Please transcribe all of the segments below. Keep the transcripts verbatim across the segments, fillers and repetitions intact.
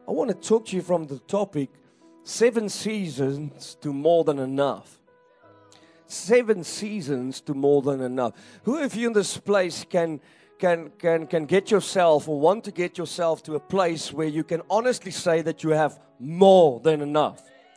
I want to talk to you from the topic, seven seasons to more than enough. Seven seasons to more than enough. Who of you in this place can, can, can, can get yourself or want to get yourself to a place where you can honestly say that you have more than enough?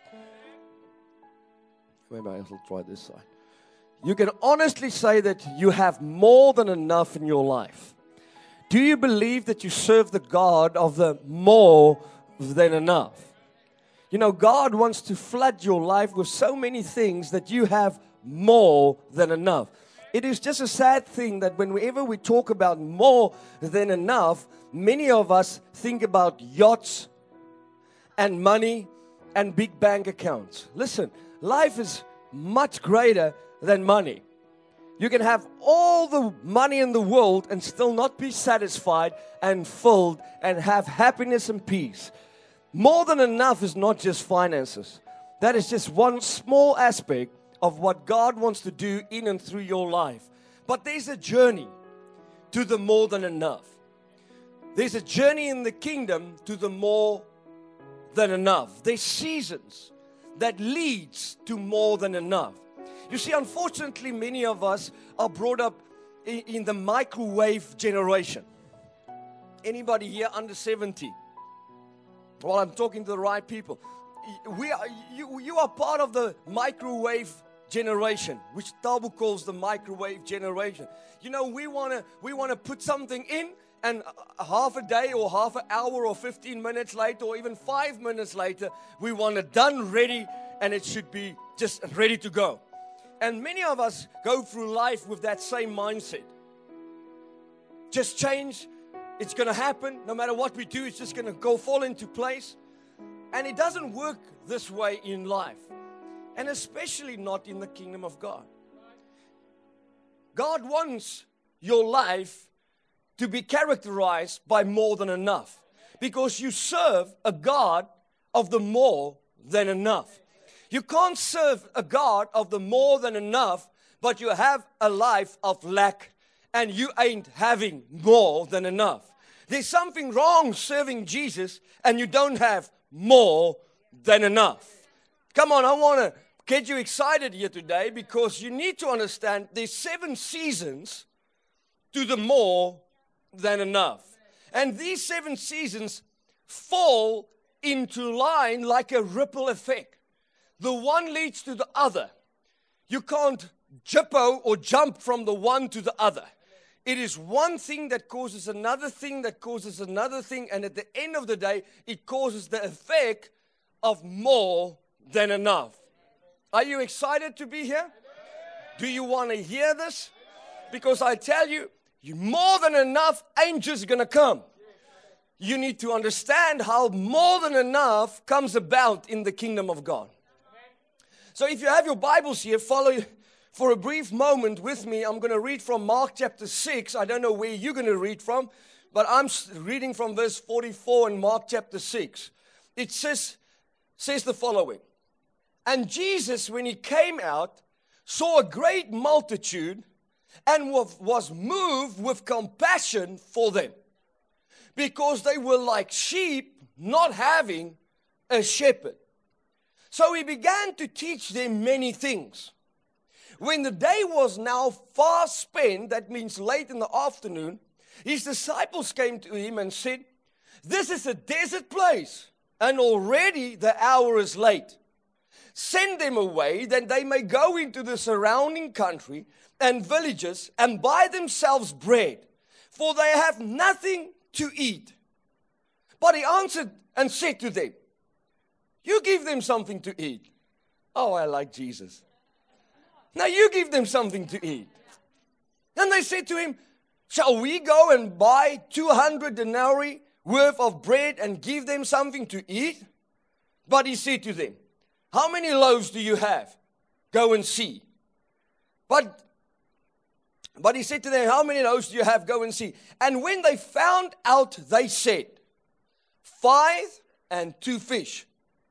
Maybe I'll try this side. You can honestly say that you have more than enough in your life. Do you believe that you serve the God of the more than enough? You know, God wants to flood your life with so many things that you have more than enough. It is just a sad thing that whenever we talk about more than enough, many of us think about yachts and money and big bank accounts. Listen, life is much greater than money. You can have all the money in the world and still not be satisfied and filled and have happiness and peace. More than enough is not just finances. That is just one small aspect of what God wants to do in and through your life. But there's a journey to the more than enough. There's a journey in the kingdom to the more than enough. There's seasons that leads to more than enough. You see, unfortunately, many of us are brought up in, in the microwave generation. Anybody here under seventy? Well, I'm talking to the right people. We are, you, you are part of the microwave generation, which Tabu calls the microwave generation. You know, we want to we want to put something in, and half a day or half an hour or fifteen minutes later or even five minutes later, we want it done, ready, and it should be just ready to go. And many of us go through life with that same mindset. Just change. It's going to happen. No matter what we do, it's just going to go fall into place. And it doesn't work this way in life. And especially not in the kingdom of God. God wants your life to be characterized by more than enough. Because you serve a God of the more than enough. You can't serve a God of the more than enough, but you have a life of lack and you ain't having more than enough. There's something wrong serving Jesus and you don't have more than enough. Come on, I want to get you excited here today because you need to understand there's seven seasons to the more than enough. And these seven seasons fall into line like a ripple effect. The one leads to the other. You can't jippo or jump from the one to the other. It is one thing that causes another thing that causes another thing. And at the end of the day, it causes the effect of more than enough. Are you excited to be here? Do you want to hear this? Because I tell you, you more than enough ain't just going to come. You need to understand how more than enough comes about in the kingdom of God. So if you have your Bibles here, follow for a brief moment with me. I'm going to read from Mark chapter six. I don't know where you're going to read from, but I'm reading from verse forty-four in Mark chapter six. It says, says the following. And Jesus, when he came out, saw a great multitude and was moved with compassion for them, because they were like sheep not having a shepherd. So he began to teach them many things. When the day was now far spent, that means late in the afternoon, his disciples came to him and said, "This is a desert place, and already the hour is late. Send them away, that they may go into the surrounding country and villages and buy themselves bread, for they have nothing to eat." But he answered and said to them, "You give them something to eat." Oh, I like Jesus. Now you give them something to eat. And they said to him, "Shall we go and buy two hundred denarii worth of bread and give them something to eat?" But he said to them, "How many loaves do you have? Go and see." But, but he said to them, "How many loaves do you have? Go and see." And when they found out, they said, "Five and two fish."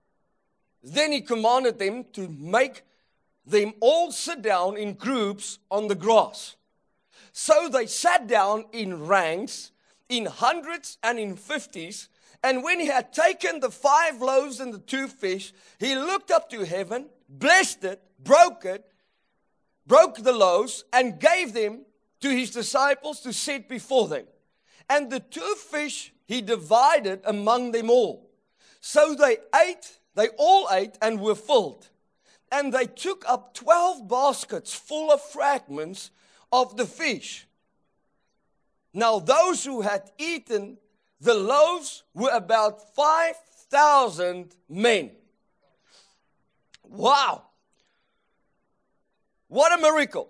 Then he commanded them to make them all sit down in groups on the grass. So they sat down in ranks, in hundreds and in fifties, And when he had taken the five loaves and the two fish, he looked up to heaven, blessed it, broke it, broke the loaves, and gave them to his disciples to set before them. And the two fish he divided among them all. So they ate, they all ate and were filled. And they took up twelve baskets full of fragments of the fish. Now those who had eaten the loaves were about five thousand men. Wow! What a miracle!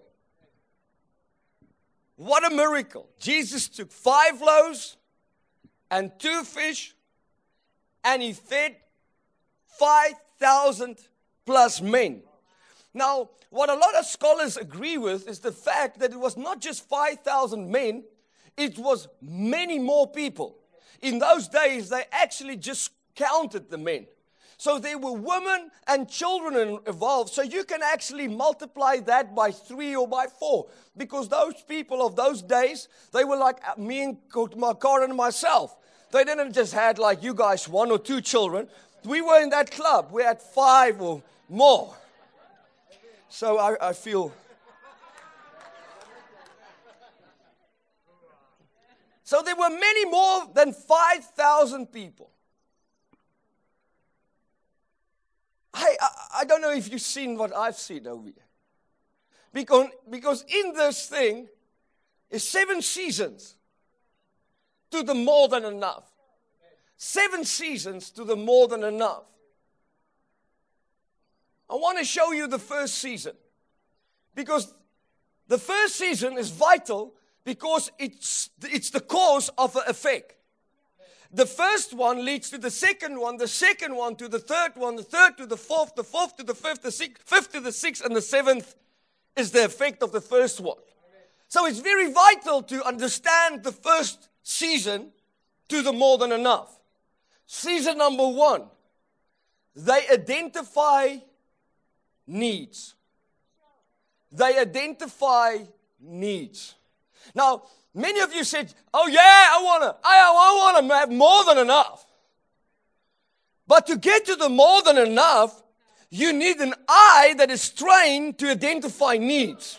What a miracle. Jesus took five loaves and two fish, and he fed five thousand plus men. Now, what a lot of scholars agree with is the fact that it was not just five thousand men, it was many more people. In those days, they actually just counted the men. So there were women and children involved. So you can actually multiply that by three or by four. Because those people of those days, they were like me and Karen and myself. They didn't just had like you guys, one or two children. We were in that club. We had five or more. So I, I feel... So there were many more than five thousand people. I, I, I don't know if you've seen what I've seen over here. Because, because in this thing is seven seasons to the more than enough. Seven seasons to the more than enough. I want to show you the first season. Because the first season is vital because it's, it's the cause of the effect. The first one leads to the second one, the second one to the third one, the third to the fourth, the fourth to the fifth, the sixth, fifth to the sixth, and the seventh is the effect of the first one. So it's very vital to understand the first season to the more than enough. Season number one, they identify needs. They identify needs. Now, many of you said, oh yeah, I want to I, I want to have more than enough. But to get to the more than enough, you need an eye that is trained to identify needs.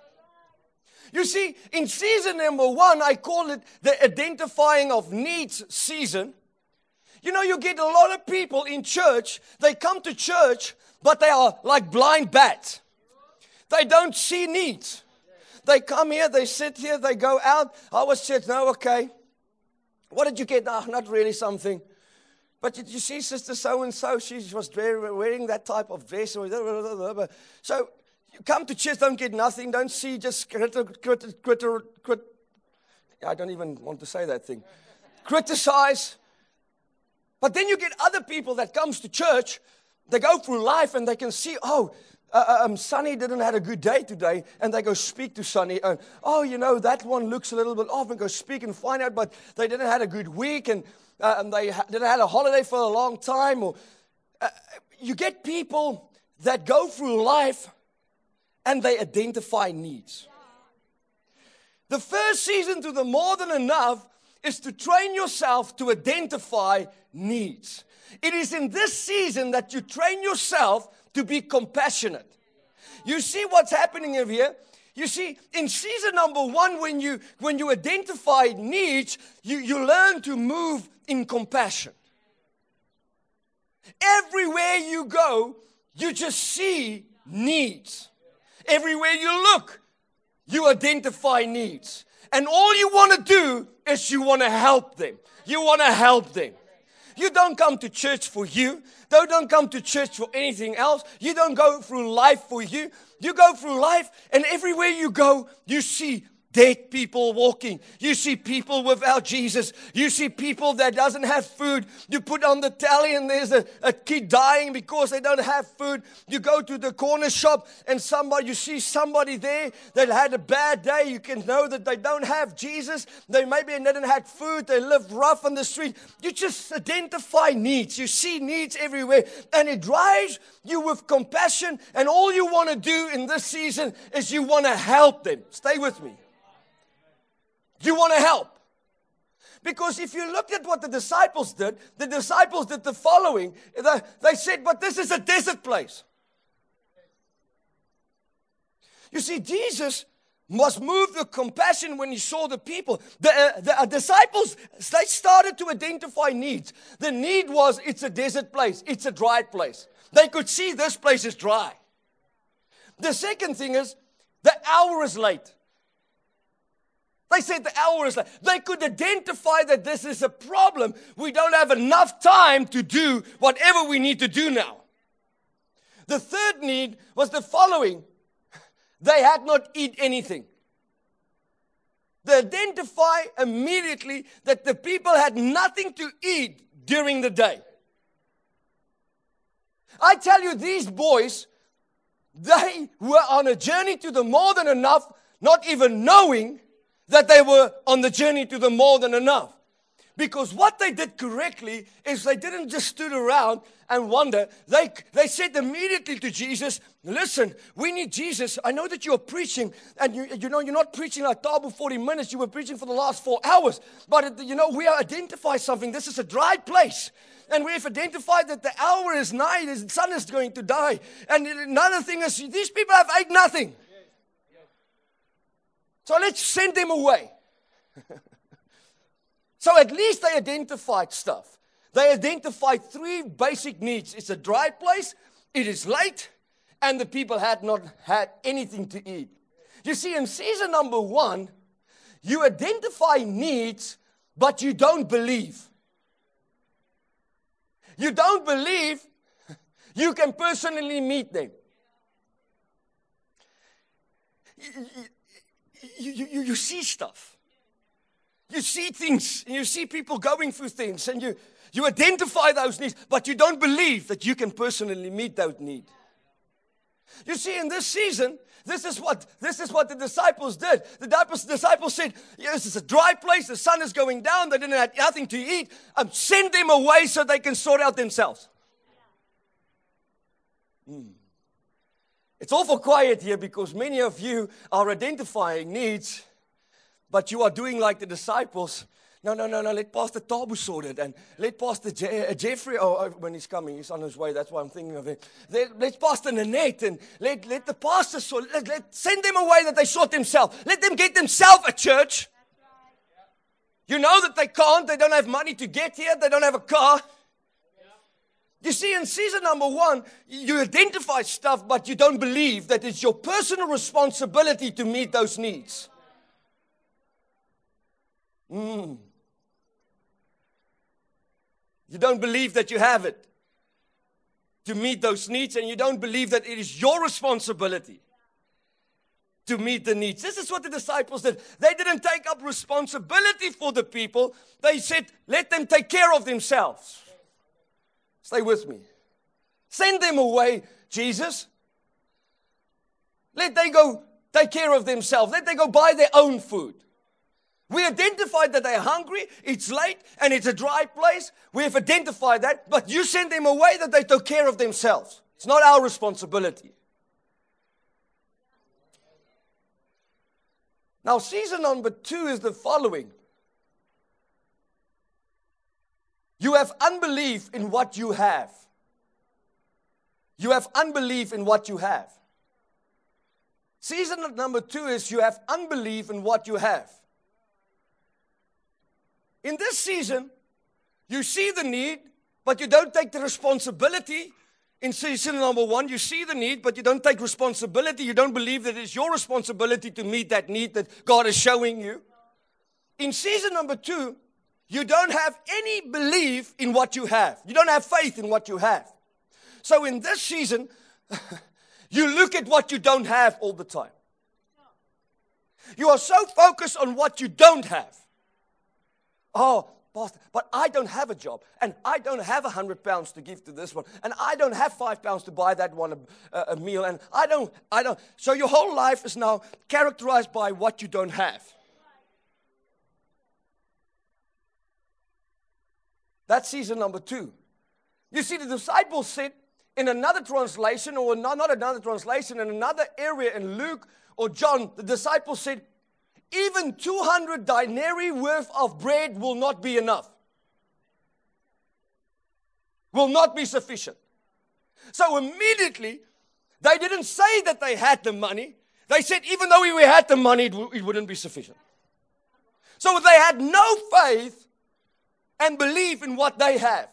You see, in season number one, I call it the identifying of needs season. You know, you get a lot of people in church, they come to church, but they are like blind bats. They don't see needs. They come here, they sit here, they go out. I was said, no, okay. What did you get? Oh, not really something. But did you see Sister So-and-so? She was wearing that type of dress. So you come to church, don't get nothing, don't see, just critter, critter, critter, critter. I don't even want to say that thing. Criticize. But then you get other people that comes to church, they go through life and they can see, oh, uh, um, Sonny didn't have a good day today, and they go speak to Sonny, and oh, you know, that one looks a little bit off, and go speak and find out, but they didn't have a good week, and, uh, and they ha- didn't have a holiday for a long time. Or uh, you get people that go through life and they identify needs. The first season to the more than enough is to train yourself to identify needs. It is in this season that you train yourself to be compassionate. You see what's happening over here? You see, in season number one, when you when you identify needs, you, you learn to move in compassion. Everywhere you go, you just see needs. Everywhere you look, you identify needs. And all you want to do is you want to help them. You want to help them. You don't come to church for you. They don't come to church for anything else. You don't go through life for you. You go through life, and everywhere you go, you see dead people walking. You see people without Jesus. You see people that doesn't have food. You put on the tally and there's a, a kid dying because they don't have food. You go to the corner shop and somebody, you see somebody there that had a bad day. You can know that they don't have Jesus. They maybe didn't have food. They live rough on the street. You just identify needs. You see needs everywhere, and it drives you with compassion, and all you want to do in this season is you want to help them. Stay with me. You want to help. Because if you looked at what the disciples did, the disciples did the following. They, they said, but this is a desert place. You see, Jesus was moved with compassion when he saw the people. The, uh, the uh, disciples, they started to identify needs. The need was, it's a desert place. It's a dry place. They could see this place is dry. The second thing is, the hour is late. They said the hour is late. They could identify that this is a problem. We don't have enough time to do whatever we need to do now. The third need was the following. They had not eaten anything. They identify immediately that the people had nothing to eat during the day. I tell you, these boys, they were on a journey to the more than enough, not even knowing that they were on the journey to the more than enough. Because what they did correctly is they didn't just stood around and wonder. They, they said immediately to Jesus, listen, we need Jesus. I know that you're preaching, and you, you know, you're not preaching like double forty minutes. You were preaching for the last four hours. But, you know, we identify something. This is a dry place. And we've identified that the hour is nigh, the sun is going to die. And another thing is, these people have ate nothing. So let's send them away. So at least they identified stuff. They identified three basic needs. It's a dry place, it is late, and the people had not had anything to eat. You see, in season number one, you identify needs, but you don't believe. You don't believe you can personally meet them. You, you, you, you see stuff. You see things, and you see people going through things, and you, you identify those needs, but you don't believe that you can personally meet that need. You see, in this season, this is what this is what the disciples did. The disciples said, yeah, this is a dry place, the sun is going down, they didn't have nothing to eat. Um, send them away so they can sort out themselves. Mm. It's awful quiet here because many of you are identifying needs, but you are doing like the disciples. No, no, no, no, let Pastor Tabu sort it. And let Pastor Je- uh, Jeffrey, oh, oh, when he's coming, he's on his way. That's why I'm thinking of it. Let, let Pastor Nanette and let, let the pastor sort let, let Send them away that they sort themselves. Let them get themselves a church. You know that they can't. They don't have money to get here. They don't have a car. You see, in season number one, you identify stuff, but you don't believe that it's your personal responsibility to meet those needs. Mm. You don't believe that you have it to meet those needs, and you don't believe that it is your responsibility to meet the needs. This is what the disciples did. They didn't take up responsibility for the people. They said, let them take care of themselves. Stay with me. Send them away, Jesus. Let them go take care of themselves. Let them go buy their own food. We identified that they're hungry, it's late, and it's a dry place. We have identified that, but you send them away that they take care of themselves. It's not our responsibility. Now, season number two is the following. You have unbelief in what you have. You have unbelief in what you have. Season number two is you have unbelief in what you have. In this season, you see the need, but you don't take the responsibility. In season number one, you see the need, but you don't take responsibility. You don't believe that it's your responsibility to meet that need that God is showing you. In season number two, you don't have any belief in what you have. You don't have faith in what you have. So in this season, you look at what you don't have all the time. You are so focused on what you don't have. Oh, Pastor, but I don't have a job, and I don't have a hundred pounds to give to this one, and I don't have five pounds to buy that one a, a meal, and I don't, I don't. So your whole life is now characterized by what you don't have. That's season number two. You see, the disciples said in another translation, or not, not another translation, in another area in Luke or John, the disciples said, even two hundred denarii worth of bread will not be enough. Will not be sufficient. So immediately, they didn't say that they had the money. They said even though we had the money, it, w- it wouldn't be sufficient. So they had no faith and belief in what they have.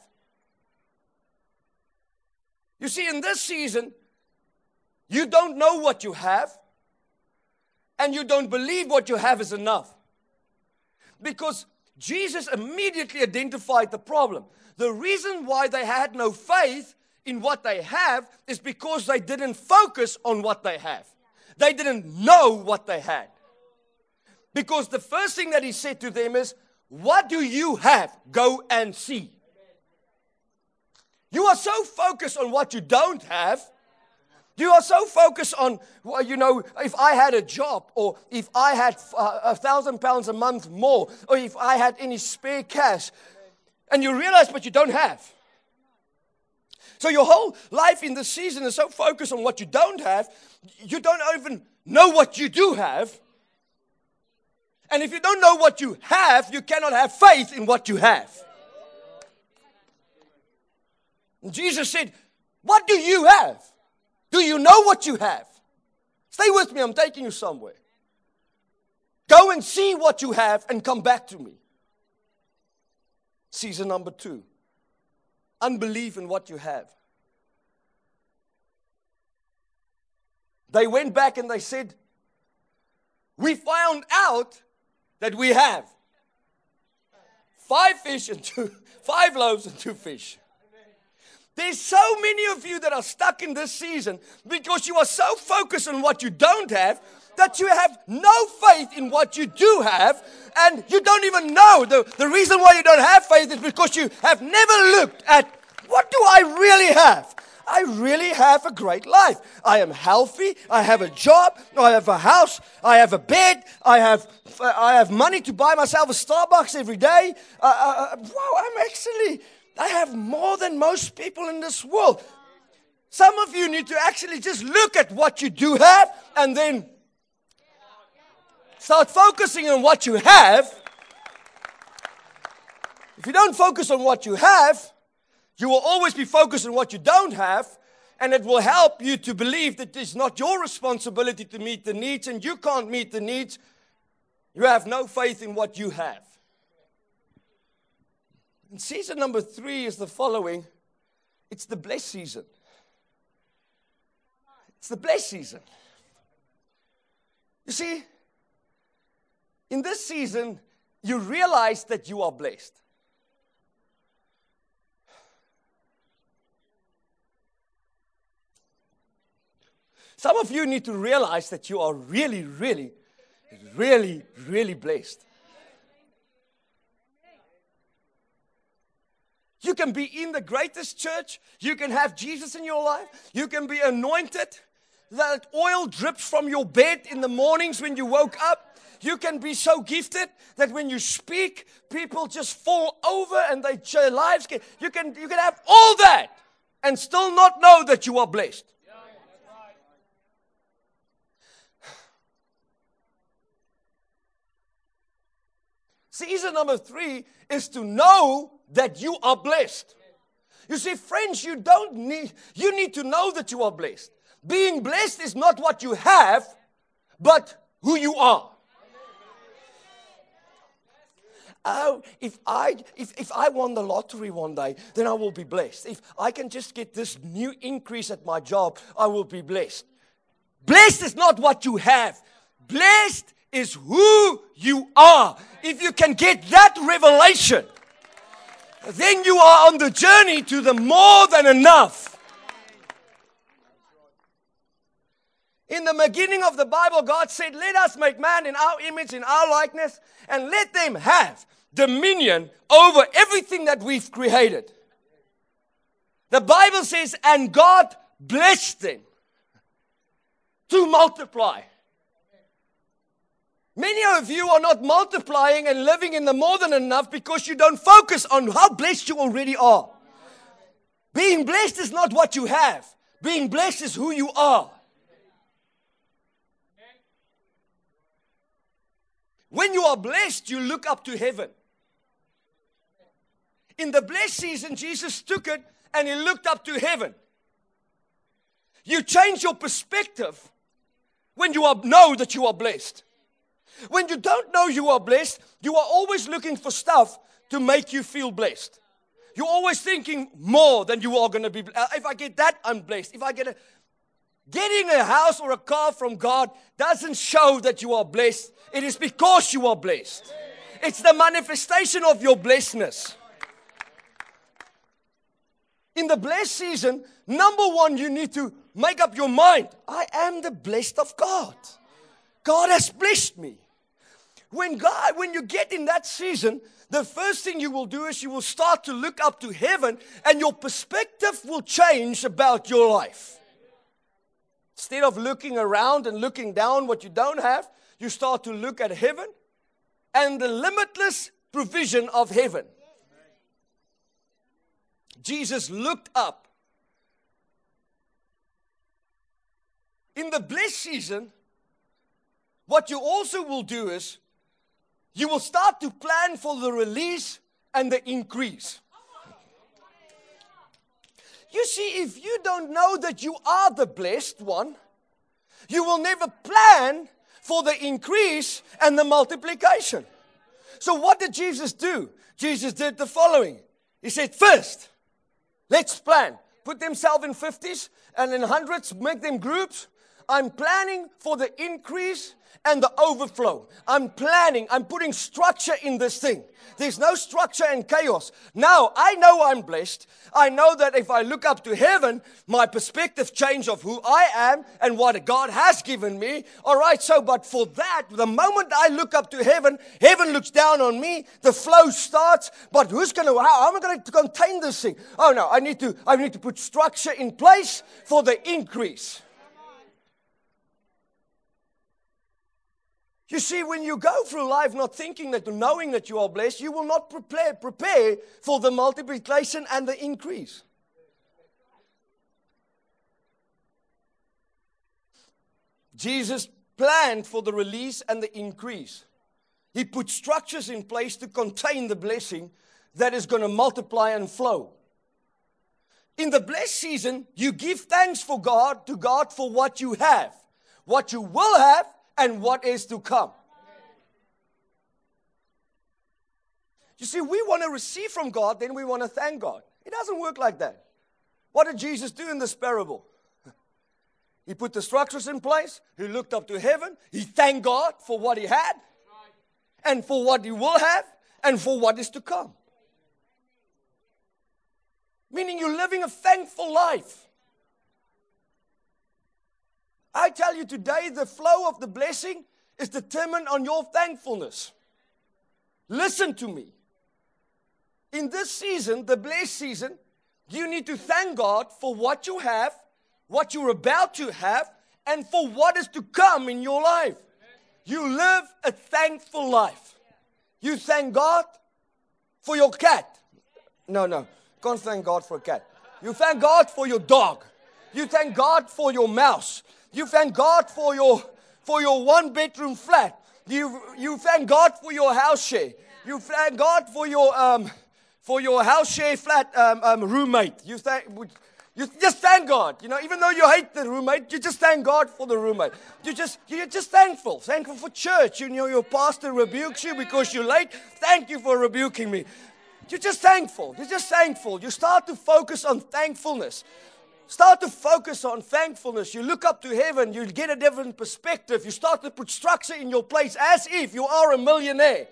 You see, in this season, you don't know what you have, and you don't believe what you have is enough. Because Jesus immediately identified the problem. The reason why they had no faith in what they have is because they didn't focus on what they have. They didn't know what they had. Because the first thing that he said to them is, what do you have? Go and see. You are so focused on what you don't have. You are so focused on, well, you know, if I had a job, or if I had uh, a thousand pounds a month more, or if I had any spare cash, and you realize, but you don't have. So your whole life in this season is so focused on what you don't have, you don't even know what you do have. And if you don't know what you have, you cannot have faith in what you have. And Jesus said, what do you have? Do you know what you have? Stay with me, I'm taking you somewhere. Go and see what you have and come back to me. Season number two. Unbelief in what you have. They went back and they said, we found out that we have five fish and two, five loaves and two fish. There's so many of you that are stuck in this season because you are so focused on what you don't have that you have no faith in what you do have, and you don't even know. The, the reason why you don't have faith is because you have never looked at, what do I really have? I really have a great life. I am healthy. I have a job. I have a house. I have a bed. I have I have money to buy myself a Starbucks every day. Uh, uh, wow, I'm actually, I have more than most people in this world. Some of you need to actually just look at what you do have and then start focusing on what you have. If you don't focus on what you have, you will always be focused on what you don't have, and it will help you to believe that it's not your responsibility to meet the needs, and you can't meet the needs. You have no faith in what you have. And season number three is the following. It's the blessed season. It's the blessed season. You see, in this season, you realize that you are blessed. Some of you need to realize that you are really, really, really, really blessed. You can be in the greatest church. You can have Jesus in your life. You can be anointed. That oil drips from your bed in the mornings when you woke up. You can be so gifted that when you speak, people just fall over and they, their lives get. You can, you can have all that and still not know that you are blessed. Season number three is to know that you are blessed. You see, friends, you don't need, you need to know that you are blessed. Being blessed is not what you have, but who you are. Oh, if I if, if I won the lottery one day, then I will be blessed. If I can just get this new increase at my job, I will be blessed. Blessed is not what you have. Blessed is who you are. If you can get that revelation, then you are on the journey to the more than enough. In the beginning of the Bible, God said, let us make man in our image, in our likeness, and let them have dominion over everything that we've created. The Bible says, and God blessed them to multiply. Many of you are not multiplying and living in the more than enough because you don't focus on how blessed you already are. Being blessed is not what you have. Being blessed is who you are. When you are blessed, you look up to heaven. In the blessed season, Jesus took it and he looked up to heaven. You change your perspective when you are, know that you are blessed. When you don't know you are blessed, you are always looking for stuff to make you feel blessed. You're always thinking more than you are going to be. Uh, if I get that, I'm blessed. If I get a, getting a house or a car from God doesn't show that you are blessed. It is because you are blessed. It's the manifestation of your blessedness. In the blessed season, number one, you need to make up your mind. I am the blessed of God. God has blessed me. When God, when you get in that season, the first thing you will do is you will start to look up to heaven and your perspective will change about your life. Instead of looking around and looking down what you don't have, you start to look at heaven and the limitless provision of heaven. Jesus looked up. In the blessed season, what you also will do is you will start to plan for the release and the increase. You see, if you don't know that you are the blessed one, you will never plan for the increase and the multiplication. So what did Jesus do? Jesus did the following. He said, first, let's plan. Put themselves in fifties and in hundreds, make them groups. I'm planning for the increase and the overflow. I'm planning, I'm putting structure in this thing. There's no structure and chaos. Now, I know I'm blessed. I know that if I look up to heaven, my perspective change of who I am and what God has given me. All right, so, but for that, the moment I look up to heaven, heaven looks down on me, the flow starts, but who's going to, how am I going to contain this thing? Oh no, I need to, I need to put structure in place for the increase. You see, when you go through life not thinking that, knowing that you are blessed, you will not prepare, prepare for the multiplication and the increase. Jesus planned for the release and the increase. He put structures in place to contain the blessing that is going to multiply and flow. In the blessed season, you give thanks for God to God for what you have, what you will have, and what is to come. You see, we want to receive from God, then we want to thank God. It doesn't work like that. What did Jesus do in this parable? He put the structures in place. He looked up to heaven. He thanked God for what he had, and for what he will have, and for what is to come. Meaning you're living a thankful life. I tell you today, the flow of the blessing is determined on your thankfulness. Listen to me. In this season, the blessed season, you need to thank God for what you have, what you're about to have, and for what is to come in your life. You live a thankful life. You thank God for your cat. No, no. Can't thank God for a cat. You thank God for your dog. You thank God for your mouse. You thank God for your for your one bedroom flat. You you thank God for your house share. You thank God for your um for your house share flat um, um roommate. You thank you just thank God. You know, even though you hate the roommate, you just thank God for the roommate. You just you're just thankful. Thankful for church. You know, your pastor rebukes you because you're late. Thank you for rebuking me. You're just thankful. You're just thankful. You start to focus on thankfulness. Start to focus on thankfulness. You look up to heaven. You get a different perspective. You start to put structure in your place as if you are a millionaire.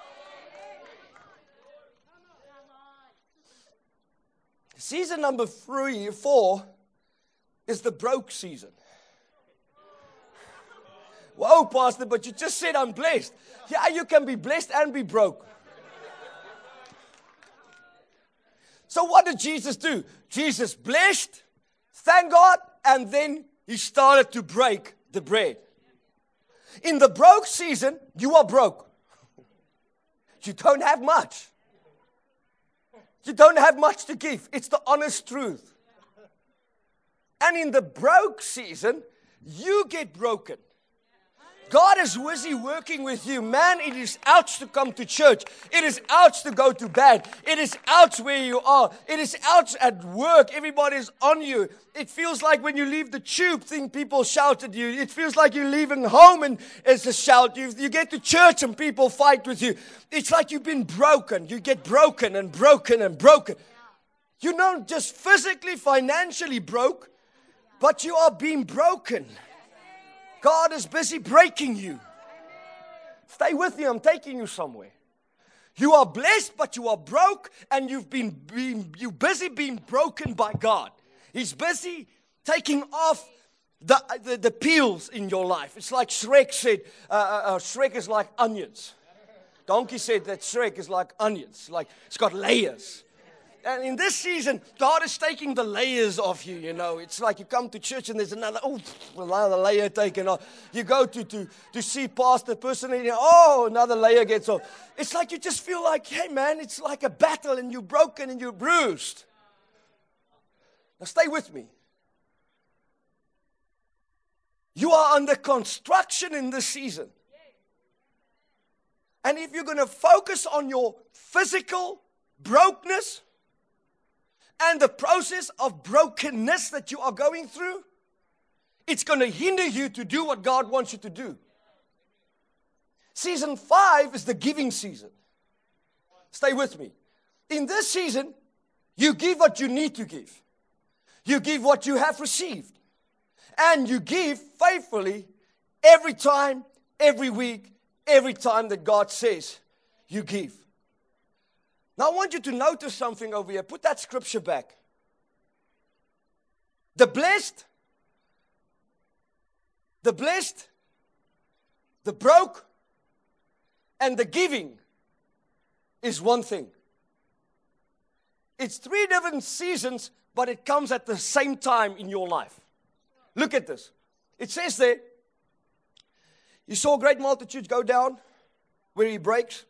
Season number three, four is the broke season. Whoa, Pastor, but you just said I'm blessed. Yeah, you can be blessed and be broke. So what did Jesus do? Jesus blessed, thank God, and then he started to break the bread. In the broke season, you are broke. You don't have much. You don't have much to give. It's the honest truth. And in the broke season, you get broken. God is busy working with you. Man, it is ouch to come to church. It is ouch to go to bed. It is ouch where you are. It is ouch at work. Everybody's on you. It feels like when you leave the tube, think people shout at you. It feels like you're leaving home and it's a shout. You, you get to church and people fight with you. It's like you've been broken. You get broken and broken and broken. You're not just physically, financially broke, but you are being broken. God is busy breaking you. Stay with me. I'm taking you somewhere. You are blessed, but you are broke, and you've been, been you busy being broken by God. He's busy taking off the, the, the peels in your life. It's like Shrek said, uh, uh, Shrek is like onions. Donkey said that Shrek is like onions, like it's got layers. And in this season, God is taking the layers off you, you know. It's like you come to church and there's another, oh, another layer taken off. You go to, to, to see pastor person and you know, oh, another layer gets off. It's like you just feel like, hey, man, it's like a battle and you're broken and you're bruised. Now stay with me. You are under construction in this season. And if you're going to focus on your physical brokenness, and the process of brokenness that you are going through, it's going to hinder you to do what God wants you to do. Season five is the giving season. Stay with me. In this season, you give what you need to give. You give what you have received. And you give faithfully every time, every week, every time that God says you give. Now I want you to notice something over here. Put that scripture back. The blessed, the blessed, the broke, and the giving is one thing. It's three different seasons, but it comes at the same time in your life. Look at this. It says there, you saw great multitudes go down where he breaks.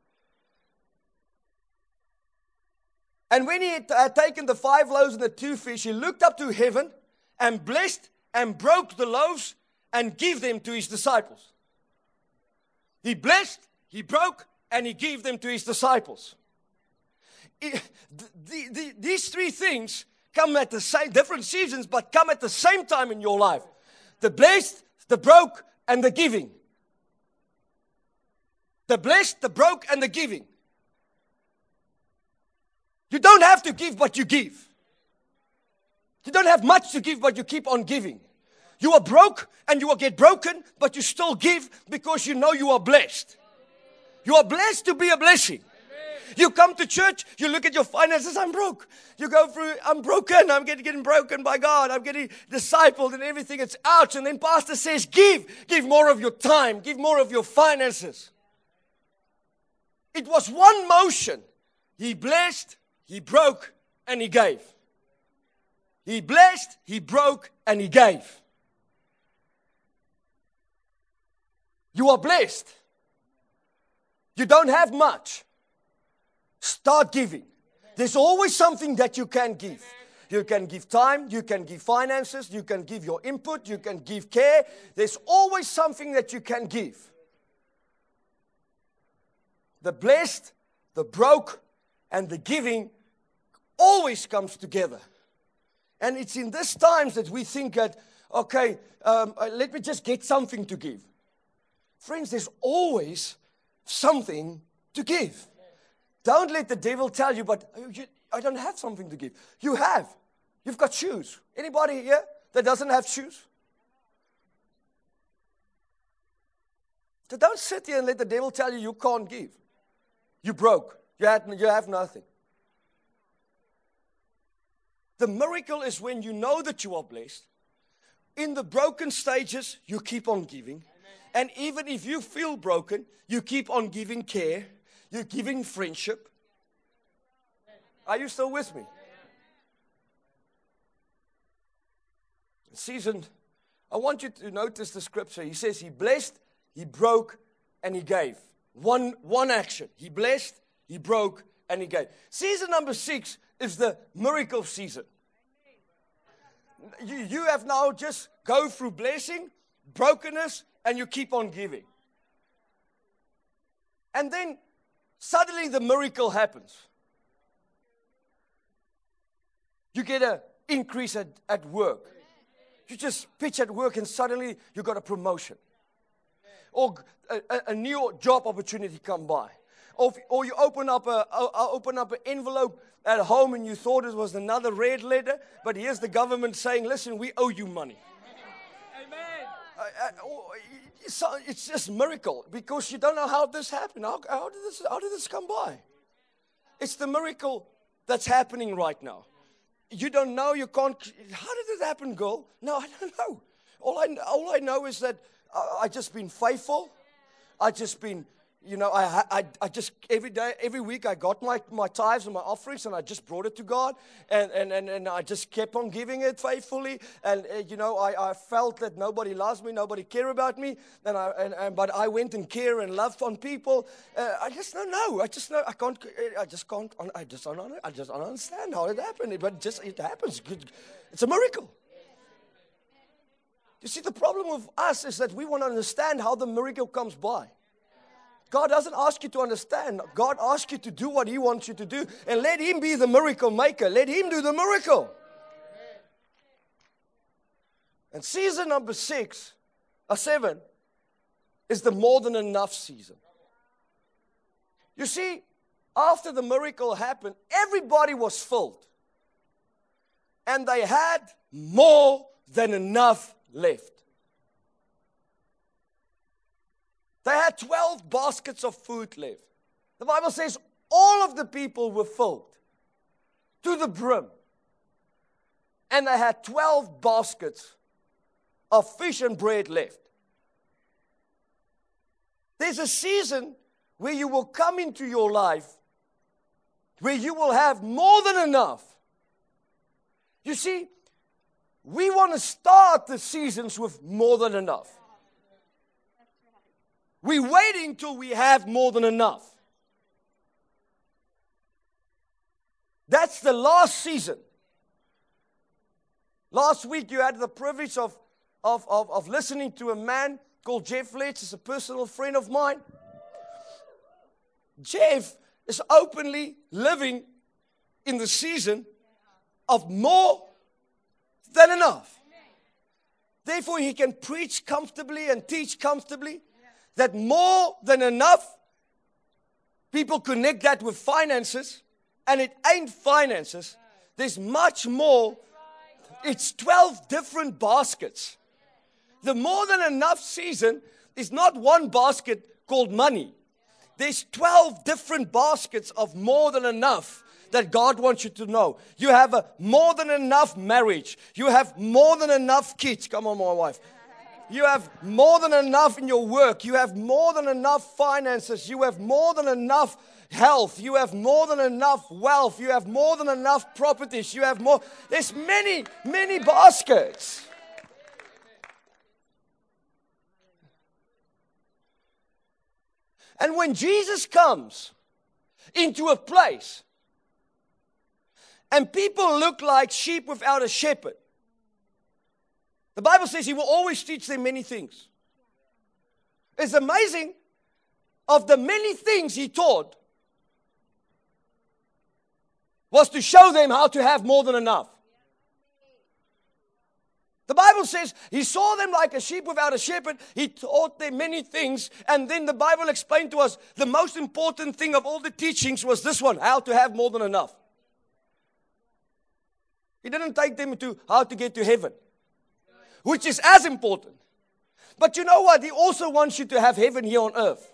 And when he had uh, taken the five loaves and the two fish, he looked up to heaven and blessed and broke the loaves and gave them to his disciples. He blessed, he broke, and he gave them to his disciples. It, the, the, these three things come at the same, different seasons, but come at the same time in your life. The blessed, the broke, and the giving. The blessed, the broke, and the giving. You don't have to give, but you give. You don't have much to give, but you keep on giving. You are broke and you will get broken, but you still give because you know you are blessed. You are blessed to be a blessing. You come to church, you look at your finances, I'm broke. You go through, I'm broken, I'm getting, getting broken by God, I'm getting discipled and everything, it's ouch. And then pastor says, give, give more of your time, give more of your finances. It was one motion. He blessed, he broke, and he gave. He blessed, he broke, and he gave. You are blessed. You don't have much. Start giving. There's always something that you can give. You can give time, you can give finances, you can give your input, you can give care. There's always something that you can give. The blessed, the broke, and the giving always comes together. And it's in these times that we think that, okay, um, let me just get something to give. Friends, there's always something to give. Don't let the devil tell you, but you, I don't have something to give. You have. You've got shoes. Anybody here that doesn't have shoes? So don't sit here and let the devil tell you you can't give. You broke. You, had, you have nothing. The miracle is when you know that you are blessed. In the broken stages, you keep on giving. And even if you feel broken, you keep on giving care. You're giving friendship. Are you still with me? Season, I want you to notice the scripture. He says he blessed, he broke, and he gave. One, one action. He blessed, he broke, and he gave. Season number six is the miracle season. You, you have now just go through blessing, brokenness, and you keep on giving. And then suddenly the miracle happens. You get an increase at, at work. You just pitch at work and suddenly you got a promotion. Or a, a, a new job opportunity come by. Or, or you open up a, a open up an envelope at home and you thought it was another red letter, but here's the government saying, listen, we owe you money. Amen. Uh, uh, it's just a miracle because you don't know how this happened. How, how, did this, how did this come by? It's the miracle that's happening right now. You don't know, you can't, how did it happen, girl? No, I don't know. All I, all I know is that I, I just been faithful. I just been, you know, I, I, I just, every day, every week I got my, my tithes and my offerings and I just brought it to God. And, and, and, and I just kept on giving it faithfully. And, uh, you know, I, I felt that nobody loves me, nobody cared about me. And I, and, and, but I went and cared and loved on people. Uh, I just don't know. I just know, I can't, I just can't, I just don't, I just don't understand how it happened. But just, it happens. It's a miracle. You see, the problem with us is that we want to understand how the miracle comes by. God doesn't ask you to understand. God asks you to do what He wants you to do. And let Him be the miracle maker. Let Him do the miracle. And season number six, or seven, is the more than enough season. You see, after the miracle happened, everybody was filled. And they had more than enough left. They had twelve baskets of food left. The Bible says all of the people were filled to the brim. And they had twelve baskets of fish and bread left. There's a season where you will come into your life where you will have more than enough. You see, we want to start the seasons with more than enough. We're waiting till we have more than enough. That's the last season. Last week you had the privilege of, of, of, of listening to a man called Jeff Letts. He's a personal friend of mine. Jeff is openly living in the season of more than enough. Therefore he can preach comfortably and teach comfortably. That more than enough, people connect that with finances, and it ain't finances. There's much more. It's twelve different baskets. The more than enough season is not one basket called money. There's twelve different baskets of more than enough that God wants you to know. You have a more than enough marriage. You have more than enough kids. Come on, my wife. You have more than enough in your work. You have more than enough finances. You have more than enough health. You have more than enough wealth. You have more than enough properties. You have more. There's many, many baskets. And when Jesus comes into a place and people look like sheep without a shepherd, the Bible says He will always teach them many things. It's amazing of the many things He taught was to show them how to have more than enough. The Bible says He saw them like a sheep without a shepherd. He taught them many things. And then the Bible explained to us the most important thing of all the teachings was this one, how to have more than enough. He didn't take them to how to get to heaven, which is as important. But you know what? He also wants you to have heaven here on earth.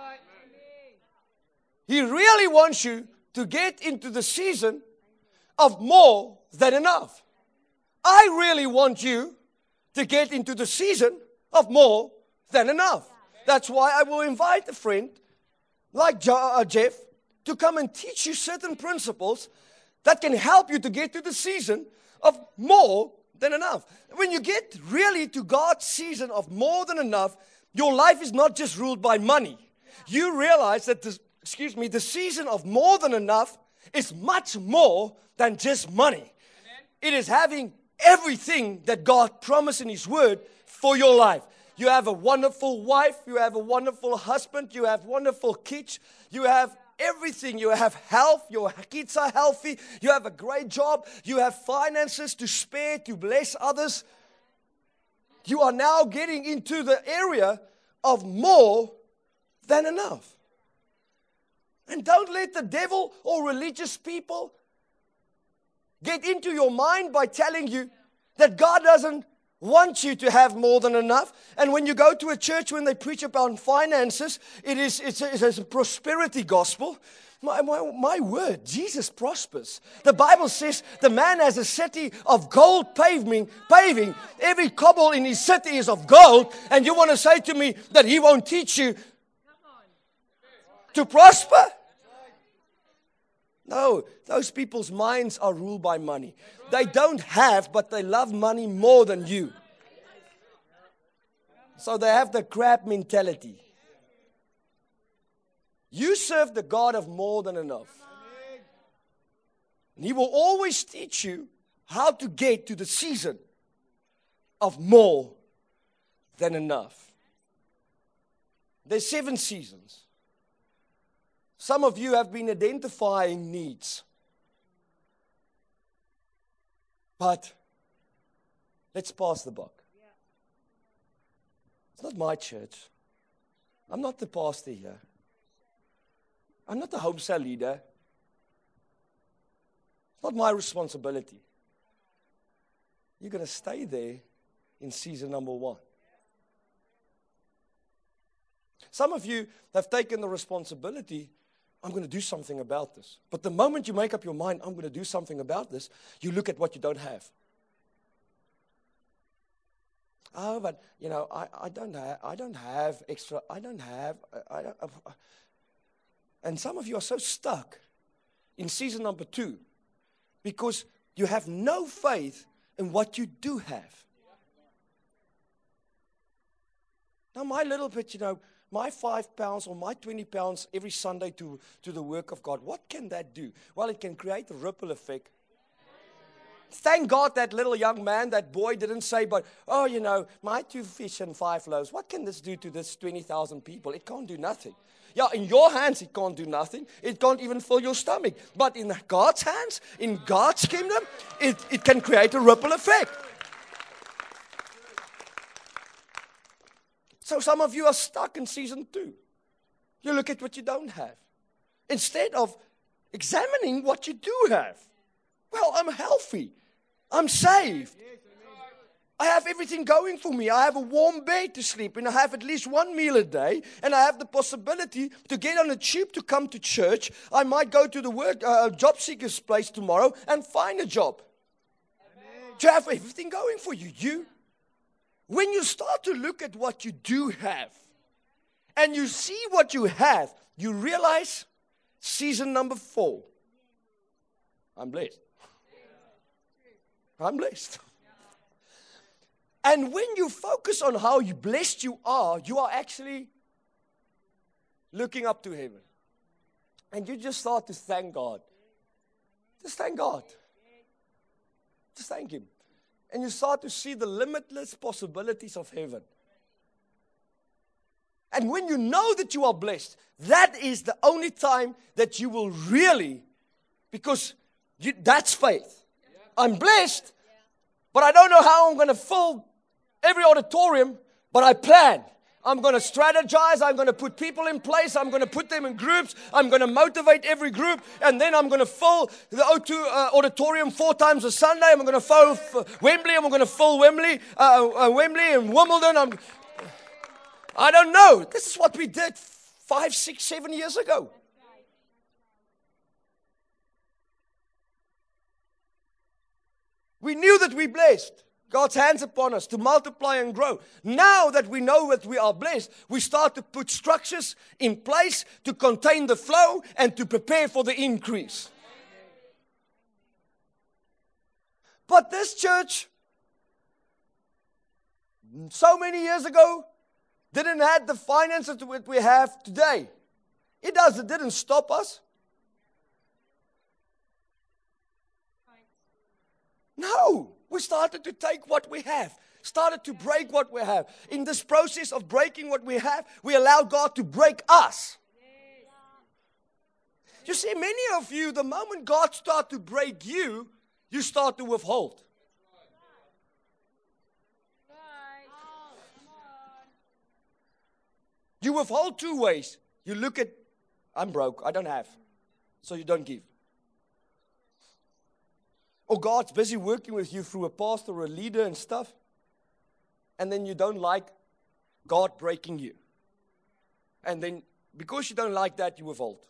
He really wants you to get into the season of more than enough. I really want you to get into the season of more than enough. That's why I will invite a friend like Jeff to come and teach you certain principles that can help you to get to the season of more than enough. When you get really to God's season of more than enough, your life is not just ruled by money. You realize that, the, excuse me, the season of more than enough is much more than just money. Amen. It is having everything that God promised in His Word for your life. You have a wonderful wife. You have a wonderful husband. You have wonderful kids. You have everything. You have health. Your kids are healthy. You have a great job. You have finances to spare, to bless others. You are now getting into the area of more than enough. And don't let the devil or religious people get into your mind by telling you that God doesn't want you to have more than enough. And when you go to a church, when they preach about finances, it is it's a, it's a prosperity gospel. My, my, my word, Jesus prospers. The Bible says the man has a city of gold paving, paving. Every cobble in his city is of gold. And you want to say to me that he won't teach you to prosper? No, those people's minds are ruled by money. They don't have, but they love money more than you. So they have the crab mentality. You serve the God of more than enough. And He will always teach you how to get to the season of more than enough. There's seven seasons. Some of you have been identifying needs. But let's pass the buck. It's not my church. I'm not the pastor here. I'm not the home cell leader. It's not my responsibility. You're going to stay there in season number one. Some of you have taken the responsibility. I'm going to do something about this. But the moment you make up your mind, I'm going to do something about this, you look at what you don't have. Oh, but, you know, I, I don't have, I don't have extra, I don't have, I, I don't, uh, and some of you are so stuck in season number two because you have no faith in what you do have. Now, my little bit, you know, my five pounds or my twenty pounds every Sunday to, to the work of God, what can that do? Well, it can create a ripple effect. Thank God that little young man, that boy didn't say, but, oh, you know, my two fish and five loaves, what can this do to this twenty thousand people? It can't do nothing. Yeah, in your hands, it can't do nothing. It can't even fill your stomach. But in God's hands, in God's kingdom, it, it can create a ripple effect. So some of you are stuck in season two. You look at what you don't have. Instead of examining what you do have. Well, I'm healthy. I'm saved. I have everything going for me. I have a warm bed to sleep in. I have at least one meal a day. And I have the possibility to get on a tube to come to church. I might go to the work uh, job seeker's place tomorrow and find a job. Amen. You have everything going for you. You. When you start to look at what you do have, and you see what you have, you realize, season number four, I'm blessed. I'm blessed. And when you focus on how you blessed you are, you are actually looking up to heaven. And you just start to thank God. Just thank God. Just thank Him. And you start to see the limitless possibilities of heaven. And when you know that you are blessed, that is the only time that you will really, because you, that's faith. I'm blessed, but I don't know how I'm going to fill every auditorium, but I plan. I'm going to strategize. I'm going to put people in place. I'm going to put them in groups. I'm going to motivate every group. And then I'm going to fill the O two uh, auditorium four times a Sunday. I'm going to fill f- Wembley. I'm going to fill Wembley, uh, uh, Wembley and Wimbledon. I'm, I don't know. This is what we did five, six, seven years ago. We knew that we blessed. God's hands upon us to multiply and grow. Now that we know that we are blessed, we start to put structures in place to contain the flow and to prepare for the increase. But this church, so many years ago, didn't have the finances that we have today. It does, it didn't stop us. No. We started to take what we have started to break what we have. In this process of breaking what we have, we allow God to break us. You see, many of you, the moment God starts to break you, you start to withhold. You withhold two ways. You look at, I'm broke, I don't have, so you don't give. Or God's busy working with you through a pastor or a leader and stuff, and then you don't like God breaking you. And then, because you don't like that, you withhold.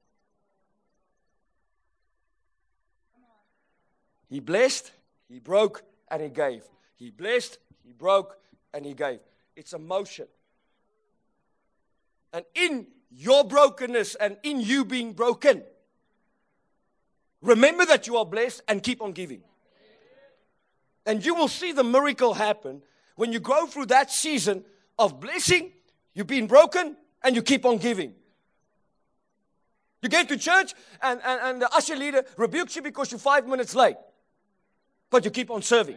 He blessed, he broke, and he gave. He blessed, he broke, and he gave. It's a motion. And in your brokenness and in you being broken, remember that you are blessed and keep on giving. And you will see the miracle happen when you go through that season of blessing, you've been broken, and you keep on giving. You get to church and, and, and the usher leader rebukes you because you're five minutes late. But you keep on serving.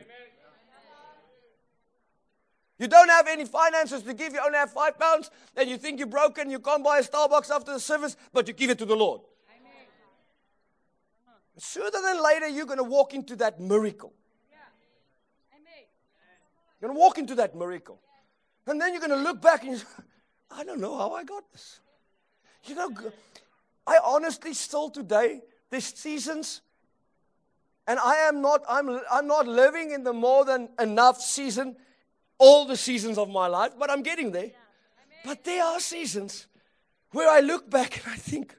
You don't have any finances to give, you only have five pounds, and you think you're broken, you can't buy a Starbucks after the service, but you give it to the Lord. Amen. Sooner than later, you're going to walk into that miracle. Yeah. Amen. You're going to walk into that miracle. And then you're going to look back and you say, I don't know how I got this. You know, I honestly still today, there's seasons, and I am not, I'm, I'm not living in the more than enough season, all the seasons of my life, but I'm getting there. Yeah. But there are seasons where I look back and I think,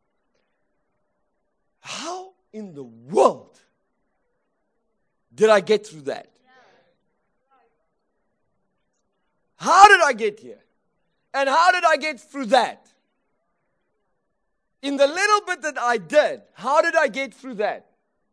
how in the world did I get through that? Yeah. How did I get here? And how did I get through that? In the little bit that I did, how did I get through that?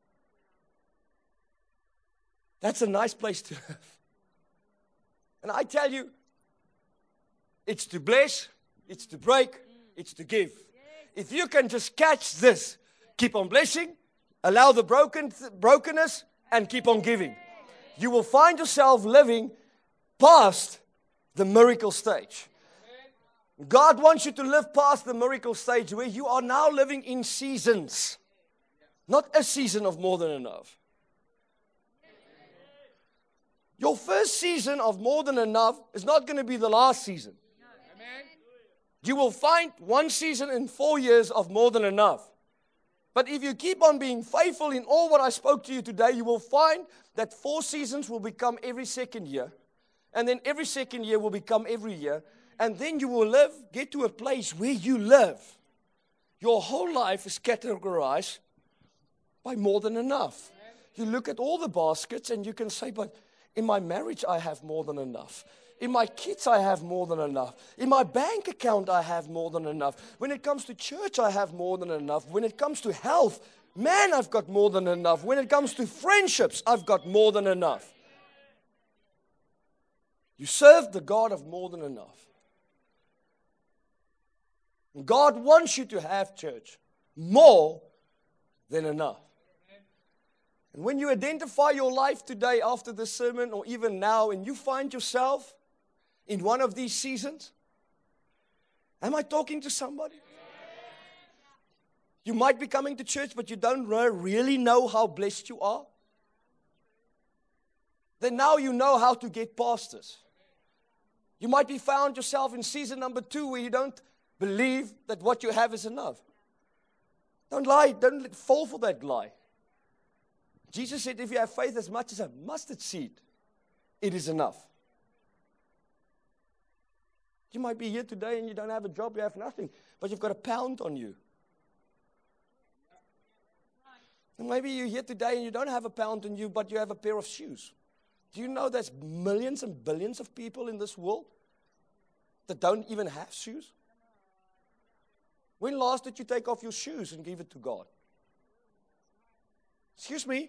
That's a nice place to live. And I tell you, it's to bless, it's to break, it's to give. If you can just catch this, keep on blessing, allow the broken brokenness, and keep on giving, you will find yourself living past the miracle stage. God wants you to live past the miracle stage where you are now living in seasons, not a season of more than enough. Your first season of more than enough is not going to be the last season. Amen. You will find one season in four years of more than enough. But if you keep on being faithful in all what I spoke to you today, you will find that four seasons will become every second year. And then every second year will become every year. And then you will live, get to a place where you live. Your whole life is categorized by more than enough. You look at all the baskets and you can say, but in my marriage, I have more than enough. In my kids, I have more than enough. In my bank account, I have more than enough. When it comes to church, I have more than enough. When it comes to health, man, I've got more than enough. When it comes to friendships, I've got more than enough. You serve the God of more than enough. God wants you to have, church, more than enough. And when you identify your life today after the sermon or even now and you find yourself in one of these seasons, am I talking to somebody? You might be coming to church but you don't really know how blessed you are. Then now you know how to get past this. You might be found yourself in season number two where you don't believe that what you have is enough. Don't lie. Don't fall for that lie. Jesus said, if you have faith as much as a mustard seed, it is enough. You might be here today and you don't have a job, you have nothing, but you've got a pound on you. And maybe you're here today and you don't have a pound on you, but you have a pair of shoes. Do you know there's millions and billions of people in this world that don't even have shoes? When last did you take off your shoes and give it to God? Excuse me?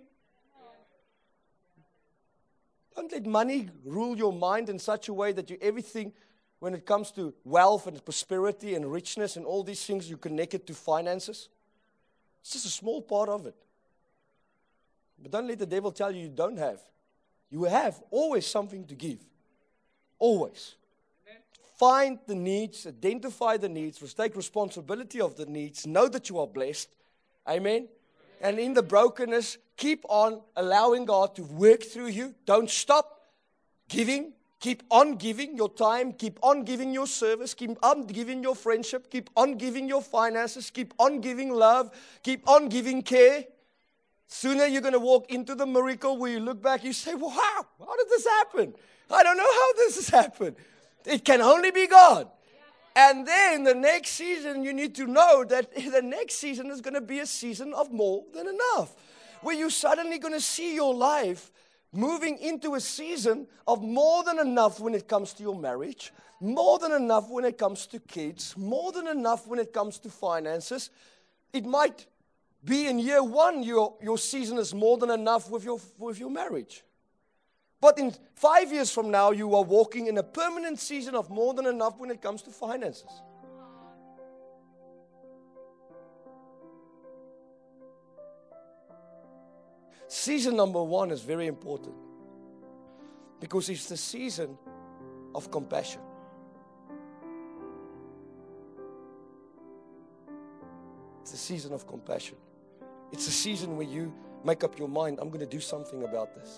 Don't let money rule your mind in such a way that you everything, when it comes to wealth and prosperity and richness and all these things, you connect it to finances. It's just a small part of it. But don't let the devil tell you you don't have. You have always something to give. Always. Find the needs, identify the needs, take responsibility of the needs, know that you are blessed. Amen. And in the brokenness, keep on allowing God to work through you. Don't stop giving. Keep on giving your time. Keep on giving your service. Keep on giving your friendship. Keep on giving your finances. Keep on giving love. Keep on giving care. Sooner you're going to walk into the miracle where you look back, you say, wow, how did this happen? I don't know how this has happened. It can only be God. And then the next season, you need to know that the next season is going to be a season of more than enough. Where you're suddenly going to see your life moving into a season of more than enough when it comes to your marriage, more than enough when it comes to kids, more than enough when it comes to finances. It might be in year one, your, your season is more than enough with your, with your marriage. But in five years from now, you are walking in a permanent season of more than enough when it comes to finances. Season number one is very important because it's the season of compassion. It's a season of compassion. It's a season where you make up your mind, I'm going to do something about this.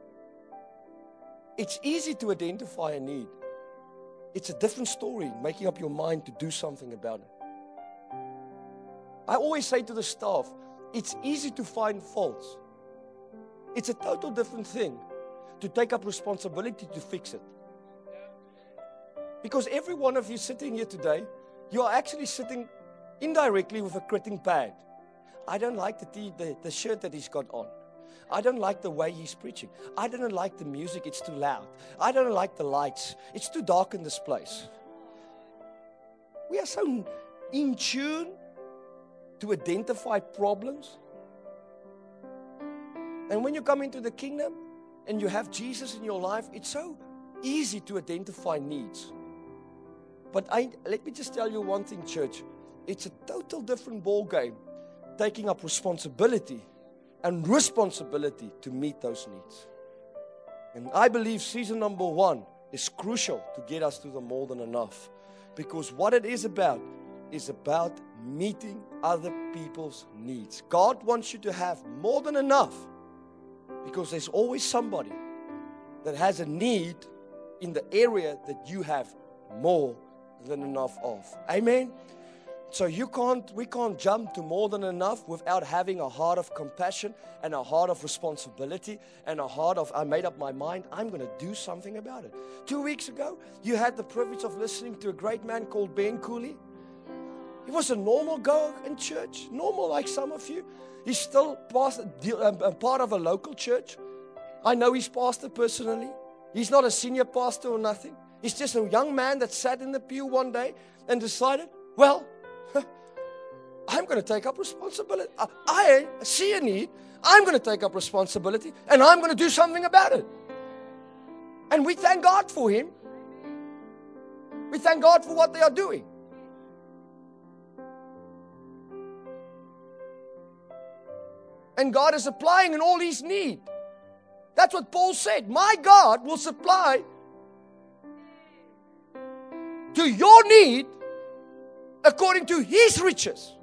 It's easy to identify a need. It's a different story, making up your mind to do something about it. I always say to the staff, it's easy to find faults. It's a total different thing to take up responsibility to fix it. Because every one of you sitting here today, you are actually sitting indirectly with a quitting pad. I don't like the, tea, the, the shirt that he's got on. I don't like the way he's preaching. I don't like the music, it's too loud. I don't like the lights, it's too dark in this place. We are so in tune to identify problems. And when you come into the kingdom and you have Jesus in your life, it's so easy to identify needs. But I, let me just tell you one thing, church. It's a total different ball game, taking up responsibility and responsibility to meet those needs. And I believe season number one is crucial to get us to the more than enough. Because what it is about is about meeting other people's needs. God wants you to have more than enough because there's always somebody that has a need in the area that you have more than enough of. Amen? So you can't, we can't jump to more than enough without having a heart of compassion and a heart of responsibility and a heart of, I made up my mind, I'm going to do something about it. Two weeks ago, you had the privilege of listening to a great man called Ben Cooley. He was a normal goer in church, normal like some of you. He's still pastor, a part of a local church. I know his pastor personally. He's not a senior pastor or nothing. He's just a young man that sat in the pew one day and decided, well, I'm going to take up responsibility. I see a need. I'm going to take up responsibility and I'm going to do something about it. And we thank God for him. We thank God for what they are doing. And God is supplying in all his need. That's what Paul said. My God will supply to your need according to his riches.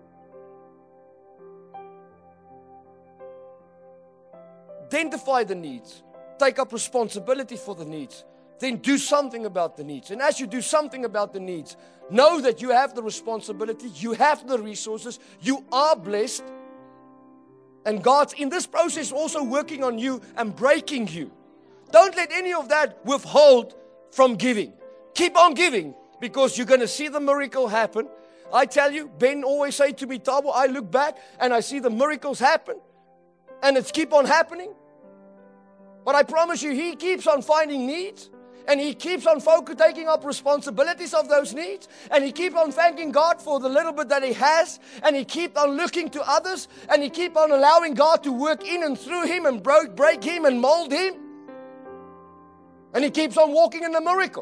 Identify the needs. Take up responsibility for the needs. Then do something about the needs. And as you do something about the needs, know that you have the responsibility, you have the resources, you are blessed. And God's in this process also working on you and breaking you. Don't let any of that withhold from giving. Keep on giving because you're going to see the miracle happen. I tell you, Ben always say to me, Tabo, I look back and I see the miracles happen. And it's keep on happening. But I promise you, he keeps on finding needs. And he keeps on focus, taking up responsibilities of those needs. And he keeps on thanking God for the little bit that he has. And he keeps on looking to others. And he keeps on allowing God to work in and through him and break, break him and mold him. And he keeps on walking in the miracle.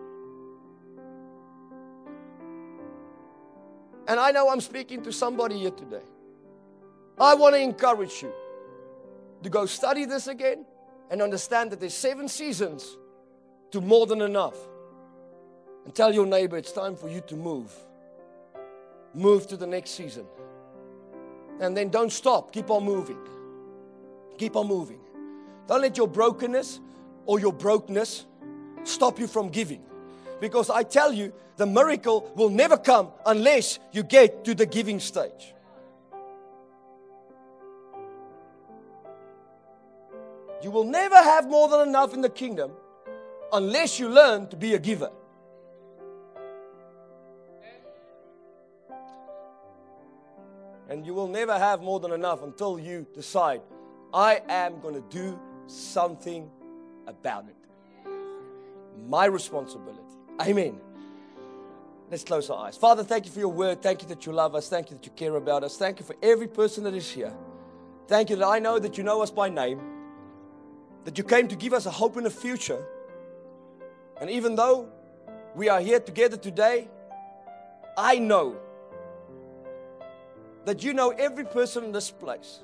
And I know I'm speaking to somebody here today. I want to encourage you to go study this again. and understand that there's seven seasons to more than enough. And tell your neighbor it's time for you to move. Move to the next season. And then don't stop. Keep on moving. Keep on moving. Don't let your brokenness or your brokenness stop you from giving. Because I tell you, the miracle will never come unless you get to the giving stage. You will never have more than enough in the kingdom unless you learn to be a giver. And you will never have more than enough until you decide, I am going to do something about it. My responsibility. Amen. Let's close our eyes. Father, thank you for your word. Thank you that you love us. Thank you that you care about us. Thank you for every person that is here. Thank you that I know that you know us by name. That you came to give us a hope in the future. And even though we are here together today, I know that you know every person in this place.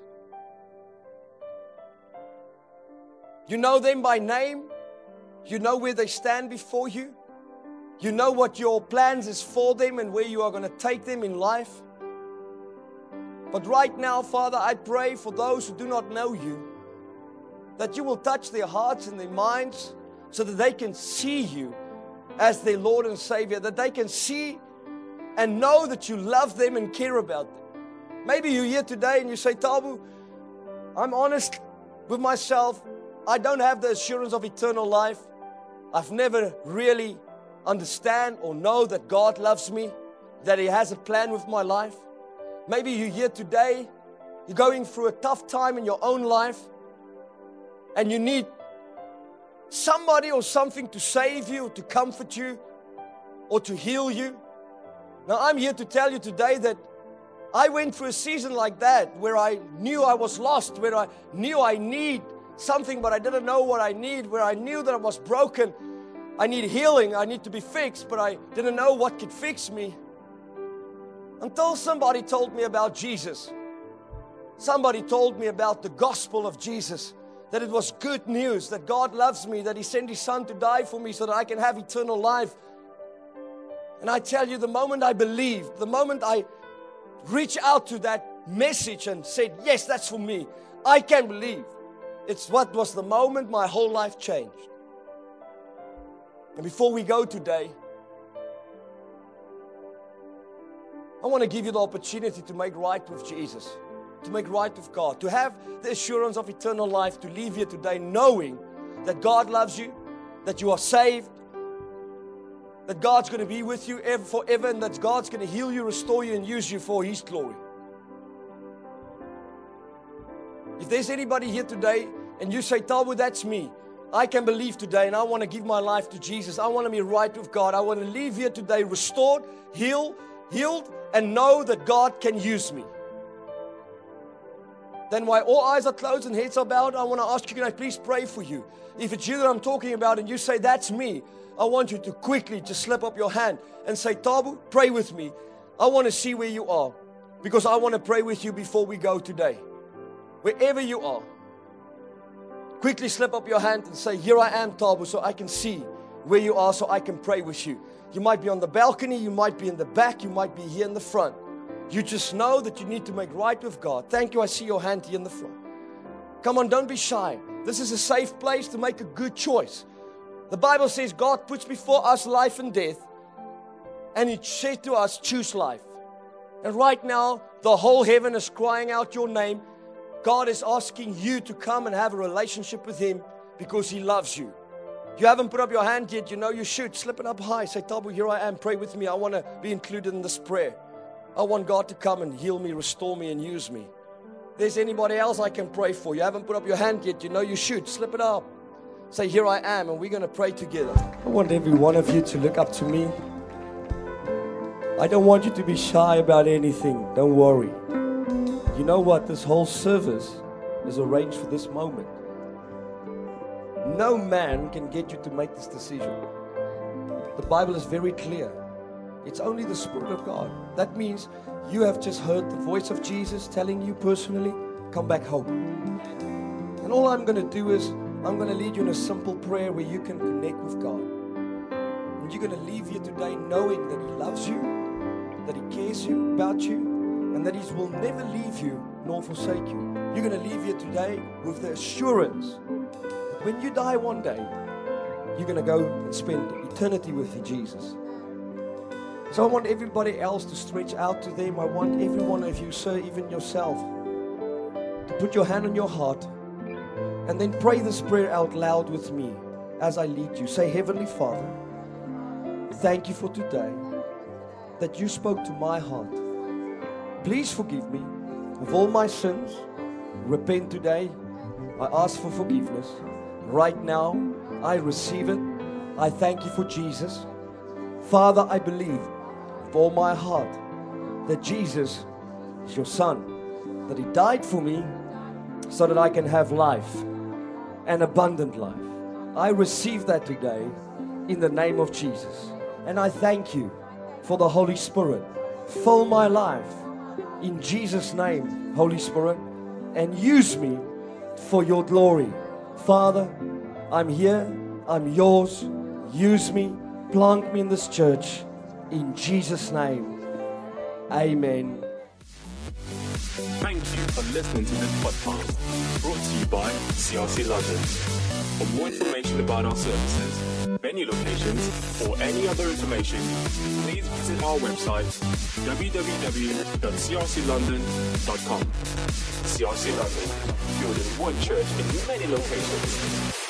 You know them by name. You know where they stand before you. You know what your plans is for them and where you are going to take them in life. But right now, Father, I pray for those who do not know you, that you will touch their hearts and their minds so that they can see you as their Lord and Savior, that they can see and know that you love them and care about them. Maybe you're here today and you say, Thabo, I'm honest with myself. I don't have the assurance of eternal life. I've never really understand or know that God loves me, that He has a plan with my life. Maybe you're here today, you're going through a tough time in your own life, and you need somebody or something to save you, or to comfort you, or to heal you. Now I'm here to tell you today that I went through a season like that, where I knew I was lost, where I knew I need something, but I didn't know what I need, where I knew that I was broken. I need healing, I need to be fixed, but I didn't know what could fix me. Until somebody told me about Jesus. Somebody told me about the gospel of Jesus. That it was good news, that God loves me, that He sent His Son to die for me so that I can have eternal life. And I tell you, the moment I believed, the moment I reached out to that message and said, yes, that's for me, I can believe. It's what was the moment my whole life changed. And before we go today, I want to give you the opportunity to make right with Jesus, to make right with God, to have the assurance of eternal life, to leave here today knowing that God loves you, that you are saved, that God's going to be with you ever, forever, and that God's going to heal you, restore you, and use you for His glory. If there's anybody here today and you say, Thabo, that's me. I can believe today and I want to give my life to Jesus. I want to be right with God. I want to leave here today restored, healed, healed, and know that God can use me. Then while all eyes are closed and heads are bowed, I want to ask you, can I please pray for you? If it's you that I'm talking about and you say, that's me, I want you to quickly just slip up your hand and say, Thabo, pray with me. I want to see where you are because I want to pray with you before we go today. Wherever you are. Quickly slip up your hand and say, here I am, Thabo, so I can see where you are, so I can pray with you. You might be on the balcony, you might be in the back, you might be here in the front. You just know that you need to make right with God. Thank you, I see your hand here in the front. Come on, don't be shy. This is a safe place to make a good choice. The Bible says God puts before us life and death, and He said to us, choose life. And right now, the whole heaven is crying out your name. God is asking you to come and have a relationship with Him because He loves you. You haven't put up your hand yet, you know you should. Slip it up high. Say, Thabo, here I am. Pray with me. I want to be included in this prayer. I want God to come and heal me, restore me, and use me. If there's anybody else I can pray for, you haven't put up your hand yet, you know you should. Slip it up. Say, here I am, and we're going to pray together. I want every one of you to look up to me. I don't want you to be shy about anything. Don't worry. You know what? This whole service is arranged for this moment. No man can get you to make this decision. The Bible is very clear. It's only the Spirit of God. That means you have just heard the voice of Jesus telling you personally, come back home. And all I'm going to do is, I'm going to lead you in a simple prayer where you can connect with God. And you're going to leave here today knowing that He loves you, that He cares you about you, and that He will never leave you nor forsake you. You're going to leave here today with the assurance that when you die one day, you're going to go and spend eternity with Jesus. So I want everybody else to stretch out to them. I want every one of you, sir, even yourself, to put your hand on your heart and then pray this prayer out loud with me as I lead you. Say, Heavenly Father, thank you for today that you spoke to my heart. Please forgive me of all my sins. Repent today. I ask for forgiveness. Right now, I receive it. I thank you for Jesus. Father, I believe with all my heart that Jesus is your Son, that He died for me so that I can have life, an abundant life. I receive that today in the name of Jesus. And I thank you for the Holy Spirit. Fill my life in Jesus' name, Holy Spirit, and use me for your glory. Father, I'm here, I'm yours. Use me, plant me in this church. In Jesus' name, amen. Thank you for listening to this podcast, brought to you by C R C London. For more information about our services, venue locations, or any other information, please visit our website, w w w dot c r c london dot com. C R C London, building one church in many locations.